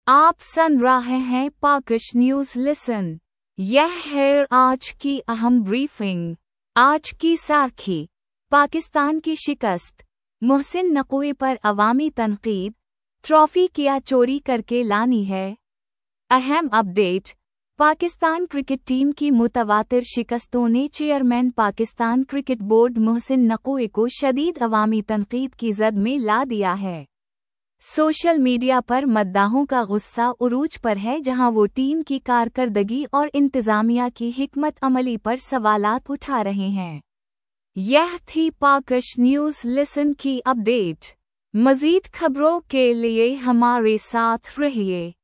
आप सुन रहे हैं पाकिश न्यूज़ लिसन। यह है आज की अहम ब्रीफिंग। आज की सार्खी। पाकिस्तान की शिकस्त, मोहसिन नकवी पर अवामी तनकीद, ट्रॉफी किया चोरी करके लानी है। अहम अपडेट। पाकिस्तान क्रिकेट टीम की मुतवातिर शिकस्तों ने chairman Pakistan cricket board Mohsin Naqvi को शदीद अवामी तनकीद की जद में ला दिया है। सोशल मीडिया पर मद्दाहों का गुस्सा उरूज पर है, जहां वो टीम की कारकर्दगी और इंतजामिया की हिकमत अमली पर सवालात उठा रहे हैं। यह थी पाकिश न्यूज़ लिसन की अपडेट। मज़ीद खबरों के लिए हमारे साथ रहिए।